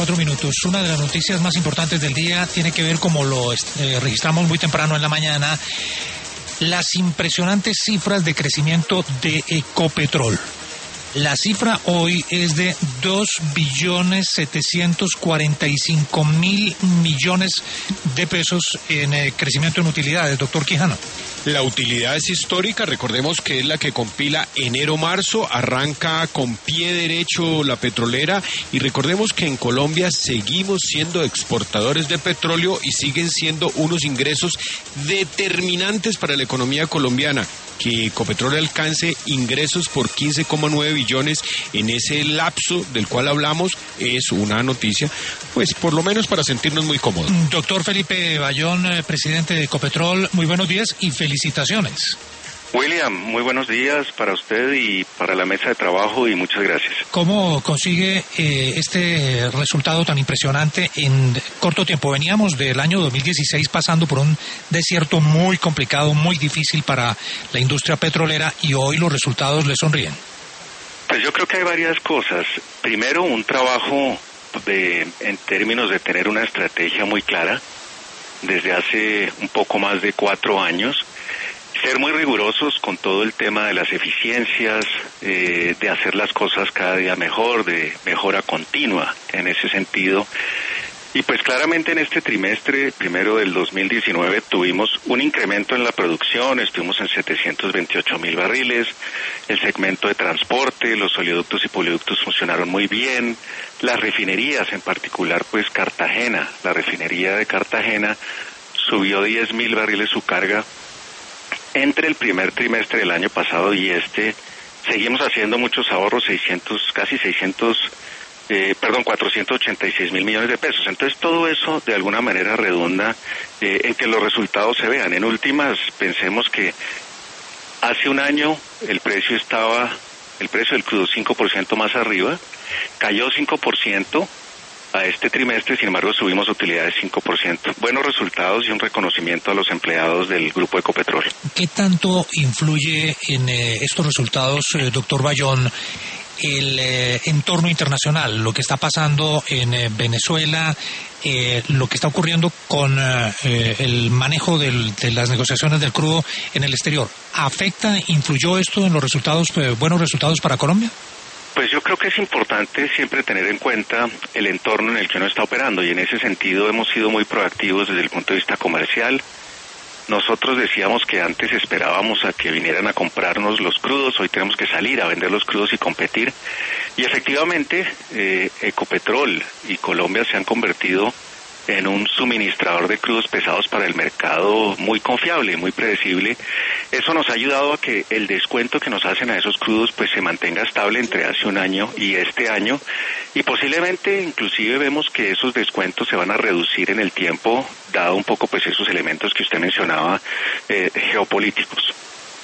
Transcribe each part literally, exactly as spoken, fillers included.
Cuatro minutos. Una de las noticias más importantes del día tiene que ver, como lo eh, registramos muy temprano en la mañana, las impresionantes cifras de crecimiento de Ecopetrol. La cifra hoy es de dos billones setecientos cuarenta y cinco mil millones de pesos en eh, crecimiento en utilidades, doctor Quijano. La utilidad es histórica, recordemos que es la que compila enero-marzo, arranca con pie derecho la petrolera y recordemos que en Colombia seguimos siendo exportadores de petróleo y siguen siendo unos ingresos determinantes para la economía colombiana. Que Ecopetrol alcance ingresos por quince coma nueve billones en ese lapso del cual hablamos es una noticia, pues por lo menos para sentirnos muy cómodos. Doctor Felipe Bayón, presidente de Ecopetrol, muy buenos días y felicitaciones. William, muy buenos días para usted y para la mesa de trabajo y muchas gracias. ¿Cómo consigue eh, este resultado tan impresionante en corto tiempo? Veníamos del año dos mil dieciséis pasando por un desierto muy complicado, muy difícil para la industria petrolera y hoy los resultados le sonríen. Pues yo creo que hay varias cosas. Primero, un trabajo de, en términos de tener una estrategia muy clara desde hace un poco más de cuatro años. Ser muy rigurosos con todo el tema de las eficiencias, eh, de hacer las cosas cada día mejor, de mejora continua en ese sentido. Y pues claramente en este trimestre, primero del dos mil diecinueve, tuvimos un incremento en la producción, estuvimos en setecientos veintiocho mil barriles, el segmento de transporte, los oleoductos y poliductos funcionaron muy bien, las refinerías, en particular pues Cartagena, la refinería de Cartagena subió diez mil barriles su carga. Entre el primer trimestre del año pasado y este, seguimos haciendo muchos ahorros, seiscientos, casi seiscientos, eh, perdón, cuatrocientos ochenta y seis mil millones de pesos. Entonces todo eso de alguna manera redunda eh, en que los resultados se vean. En últimas, pensemos que hace un año el precio estaba, el precio del crudo cinco por ciento más arriba, cayó cinco por ciento. A este trimestre, sin embargo, subimos utilidades cinco por ciento. Buenos resultados y un reconocimiento a los empleados del Grupo Ecopetrol. ¿Qué tanto influye en eh, estos resultados, eh, doctor Bayón, el eh, entorno internacional, lo que está pasando en eh, Venezuela, eh, lo que está ocurriendo con eh, el manejo del, de las negociaciones del crudo en el exterior? ¿Afecta, influyó esto en los resultados, eh, buenos resultados para Colombia? Pues yo creo que es importante siempre tener en cuenta el entorno en el que uno está operando y en ese sentido hemos sido muy proactivos desde el punto de vista comercial. Nosotros decíamos que antes esperábamos a que vinieran a comprarnos los crudos, hoy tenemos que salir a vender los crudos y competir. Y efectivamente, eh, Ecopetrol y Colombia se han convertido en un suministrador de crudos pesados para el mercado muy confiable, muy predecible. Eso nos ha ayudado a que el descuento que nos hacen a esos crudos pues se mantenga estable entre hace un año y este año, y posiblemente inclusive vemos que esos descuentos se van a reducir en el tiempo, dado un poco pues esos elementos que usted mencionaba eh, geopolíticos.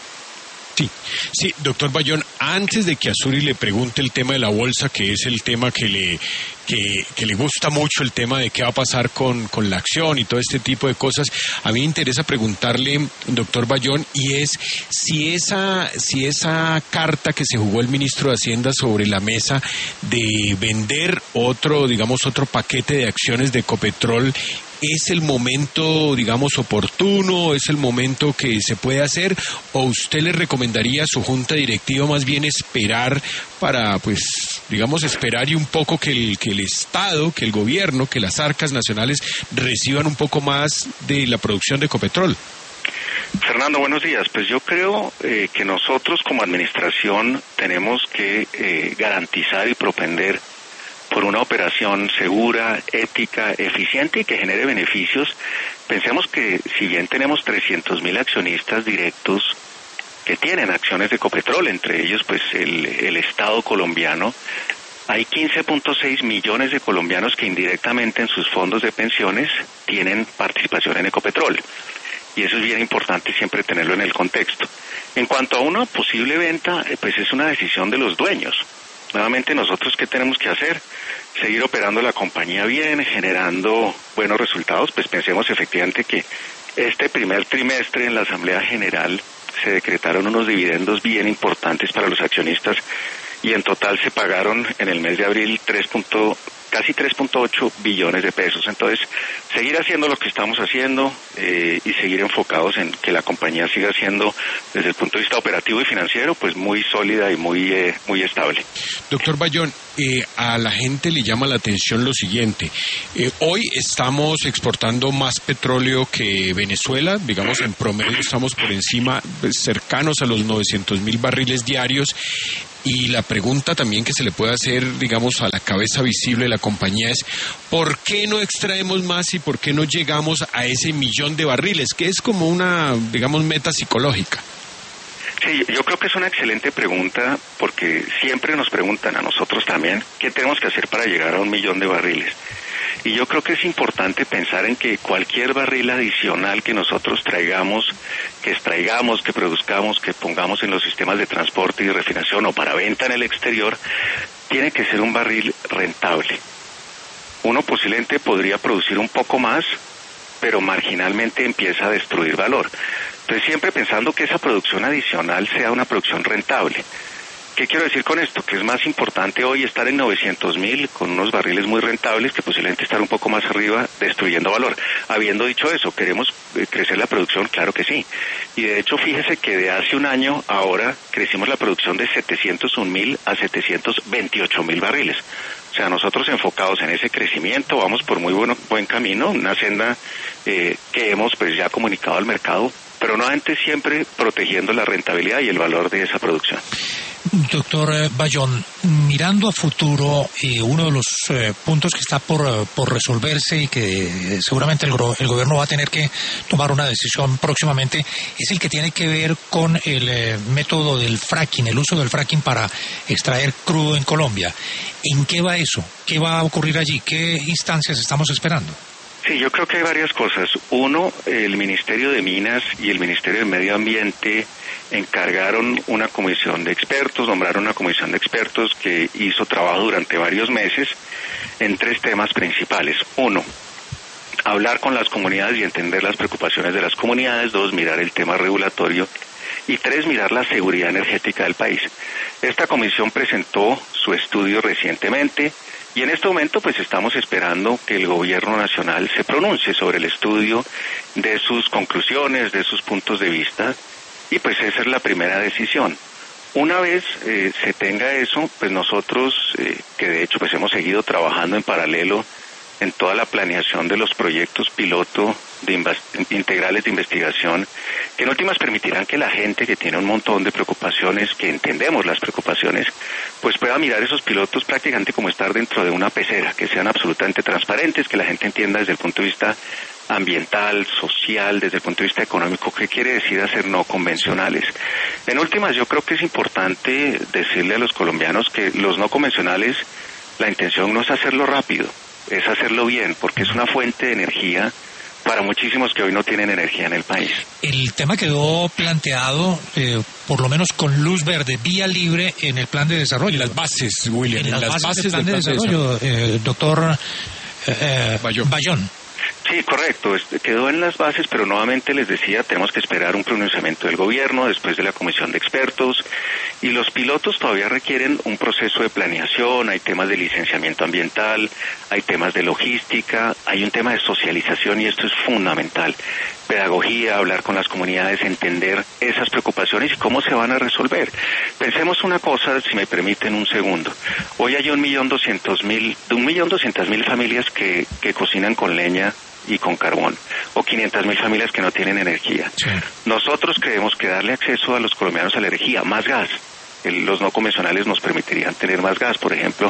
Sí, sí, doctor Bayón, antes de que a Suri le pregunte el tema de la bolsa, que es el tema que le que, que le gusta mucho, el tema de qué va a pasar con, con la acción y todo este tipo de cosas, a mí me interesa preguntarle, doctor Bayón, y es si esa, si esa carta que se jugó el ministro de Hacienda sobre la mesa de vender otro, digamos, otro paquete de acciones de Ecopetrol, ¿es el momento, digamos, oportuno? ¿Es el momento que se puede hacer? ¿O usted le recomendaría a su junta directiva más bien esperar para, pues, digamos, esperar y un poco que el, que el Estado, que el gobierno, que las arcas nacionales reciban un poco más de la producción de Ecopetrol? Fernando, buenos días. Pues yo creo eh, que nosotros como administración tenemos que eh, garantizar y propender por una operación segura, ética, eficiente y que genere beneficios. Pensemos que si bien tenemos trescientos mil accionistas directos que tienen acciones de Ecopetrol, entre ellos pues el, el Estado colombiano, hay quince punto seis millones de colombianos que indirectamente en sus fondos de pensiones tienen participación en Ecopetrol. Y eso es bien importante siempre tenerlo en el contexto. En cuanto a una posible venta, pues es una decisión de los dueños. Nuevamente, nosotros, ¿qué tenemos que hacer? Seguir operando la compañía bien, generando buenos resultados. Pues pensemos efectivamente que este primer trimestre en la Asamblea General se decretaron unos dividendos bien importantes para los accionistas y en total se pagaron en el mes de abril tres punto casi tres punto ocho billones de pesos. Entonces, seguir haciendo lo que estamos haciendo eh, y seguir enfocados en que la compañía siga siendo, desde el punto de vista operativo y financiero, pues muy sólida y muy eh, muy estable. Doctor Bayón, eh, a la gente le llama la atención lo siguiente. Eh, hoy estamos exportando más petróleo que Venezuela, digamos en promedio estamos por encima, cercanos a los novecientos mil barriles diarios. Y la pregunta también que se le puede hacer, digamos, a la cabeza visible de la compañía es ¿por qué no extraemos más y por qué no llegamos a ese millón de barriles? Que es como una, digamos, meta psicológica. Sí, yo creo que es una excelente pregunta porque siempre nos preguntan a nosotros también qué tenemos que hacer para llegar a un millón de barriles. Y yo creo que es importante pensar en que cualquier barril adicional que nosotros traigamos, que extraigamos, que produzcamos, que pongamos en los sistemas de transporte y refinación o para venta en el exterior, tiene que ser un barril rentable. Uno posiblemente podría producir un poco más, pero marginalmente empieza a destruir valor. Entonces siempre pensando que esa producción adicional sea una producción rentable. ¿Qué quiero decir con esto? Que es más importante hoy estar en novecientos mil con unos barriles muy rentables que posiblemente estar un poco más arriba destruyendo valor. Habiendo dicho eso, ¿queremos crecer la producción? Claro que sí. Y de hecho, fíjese que de hace un año ahora crecimos la producción de setecientos un mil a setecientos veintiocho mil barriles. O sea, nosotros enfocados en ese crecimiento vamos por muy buen, buen camino, una senda eh, que hemos pues ya comunicado al mercado, pero no antes siempre protegiendo la rentabilidad y el valor de esa producción. Doctor Bayón, mirando a futuro, eh, uno de los eh, puntos que está por, por resolverse y que eh, seguramente el, el gobierno va a tener que tomar una decisión próximamente es el que tiene que ver con el eh, método del fracking, el uso del fracking para extraer crudo en Colombia. ¿En qué va eso? ¿Qué va a ocurrir allí? ¿Qué instancias estamos esperando? Sí, yo creo que hay varias cosas. Uno, el Ministerio de Minas y el Ministerio de Medio Ambiente encargaron una comisión de expertos, nombraron una comisión de expertos que hizo trabajo durante varios meses en tres temas principales. Uno, hablar con las comunidades y entender las preocupaciones de las comunidades. Dos, mirar el tema regulatorio. Y tres, mirar la seguridad energética del país. Esta comisión presentó su estudio recientemente y en este momento pues estamos esperando que el gobierno nacional se pronuncie sobre el estudio, de sus conclusiones, de sus puntos de vista, y pues esa es la primera decisión. Una vez eh, se tenga eso, pues nosotros, eh, que de hecho pues hemos seguido trabajando en paralelo en toda la planeación de los proyectos piloto de invas- integrales de investigación, que en últimas permitirán que la gente que tiene un montón de preocupaciones, que entendemos las preocupaciones, pues pueda mirar esos pilotos prácticamente como estar dentro de una pecera, que sean absolutamente transparentes, que la gente entienda desde el punto de vista ambiental, social, desde el punto de vista económico, qué quiere decir hacer no convencionales. En últimas, yo creo que es importante decirle a los colombianos que los no convencionales, la intención no es hacerlo rápido, es hacerlo bien, porque es una fuente de energía para muchísimos que hoy no tienen energía en el país. El tema quedó planteado, eh, por lo menos con luz verde, vía libre en el plan de desarrollo. En las bases, William, en, en las, las bases, bases del plan de desarrollo, eh, doctor eh, Bayón. Bayón. Sí, correcto, quedó en las bases, pero nuevamente les decía, tenemos que esperar un pronunciamiento del gobierno después de la comisión de expertos, y los pilotos todavía requieren un proceso de planeación, hay temas de licenciamiento ambiental, hay temas de logística, hay un tema de socialización, y esto es fundamental. Pedagogía, hablar con las comunidades, entender esas preocupaciones y cómo se van a resolver. Pensemos una cosa, si me permiten un segundo. Hoy hay un millón doscientos mil, de un millón doscientas mil familias que, que cocinan con leña y con carbón, o quinientas mil familias que no tienen energía. Sí. Nosotros creemos que darle acceso a los colombianos a la energía, más gas, el, los no convencionales nos permitirían tener más gas, por ejemplo.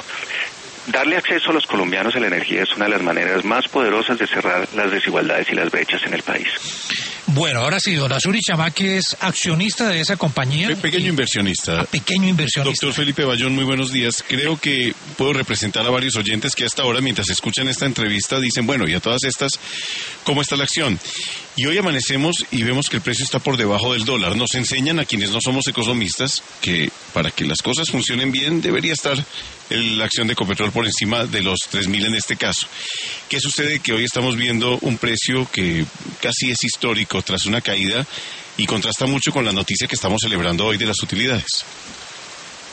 Darle acceso a los colombianos a la energía es una de las maneras más poderosas de cerrar las desigualdades y las brechas en el país. Bueno, ahora sí, don Azuri Chamá, que es accionista de esa compañía. Pe- pequeño inversionista. Pequeño inversionista. Doctor Felipe Bayón, muy buenos días. Creo que puedo representar a varios oyentes que hasta ahora, mientras escuchan esta entrevista, dicen, bueno, y a todas estas, ¿cómo está la acción? Y hoy amanecemos y vemos que el precio está por debajo del dólar. Nos enseñan a quienes no somos economistas que para que las cosas funcionen bien debería estar el, la acción de Ecopetrol por encima de los tres mil en este caso. ¿Qué sucede? Que hoy estamos viendo un precio que casi es histórico tras una caída y contrasta mucho con la noticia que estamos celebrando hoy de las utilidades.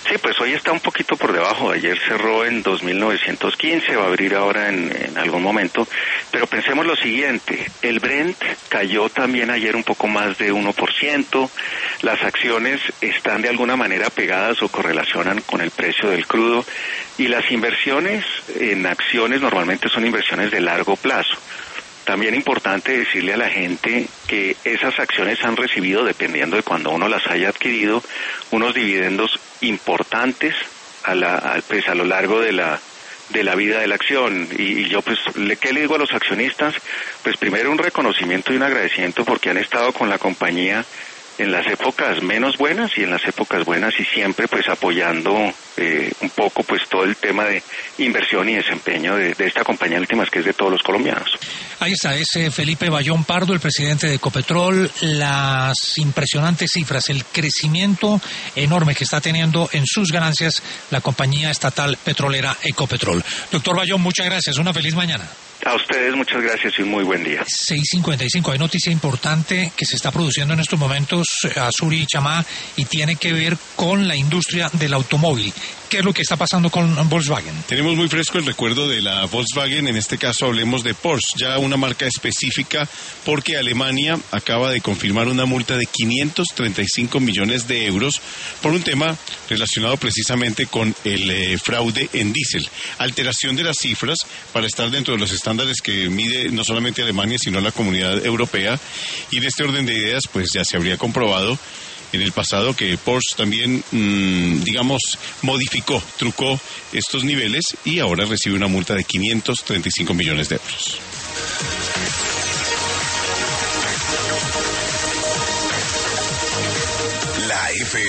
Sí, pues hoy está un poquito por debajo. Ayer cerró en dos mil novecientos quince, va a abrir ahora en, en algún momento. Pero pensemos lo siguiente, el Brent cayó también ayer un poco más de uno por ciento. Las acciones están de alguna manera pegadas o correlacionan con el precio del crudo. Y las inversiones en acciones normalmente son inversiones de largo plazo. También importante decirle a la gente que esas acciones han recibido, dependiendo de cuando uno las haya adquirido, unos dividendos importantes a la, a, pues a lo largo de la de la vida de la acción. Y, y yo pues, le, ¿qué le digo a los accionistas? Pues primero un reconocimiento y un agradecimiento porque han estado con la compañía en las épocas menos buenas y en las épocas buenas y siempre pues apoyando eh, un poco pues todo el tema de inversión y desempeño de, de esta compañía últimas que es de todos los colombianos. Ahí está, es eh, Felipe Bayón Pardo, el presidente de Ecopetrol, las impresionantes cifras, el crecimiento enorme que está teniendo en sus ganancias la compañía estatal petrolera Ecopetrol. Doctor Bayón, muchas gracias, una feliz mañana. A ustedes muchas gracias y un muy buen día. seis cincuenta y cinco, hay noticia importante que se está produciendo en estos momentos, Azuri y Chamá, y tiene que ver con la industria del automóvil. ¿Qué es lo que está pasando con Volkswagen? Tenemos muy fresco el recuerdo de la Volkswagen, en este caso hablemos de Porsche, ya una marca específica porque Alemania acaba de confirmar una multa de quinientos treinta y cinco millones de euros por un tema relacionado precisamente con el eh, fraude en diésel. Alteración de las cifras para estar dentro de los estándares que mide no solamente Alemania sino la Comunidad Europea, y en este orden de ideas pues ya se habría comprobado en el pasado que Porsche también, mmm, digamos, modificó, trucó estos niveles y ahora recibe una multa de quinientos treinta y cinco millones de euros. La F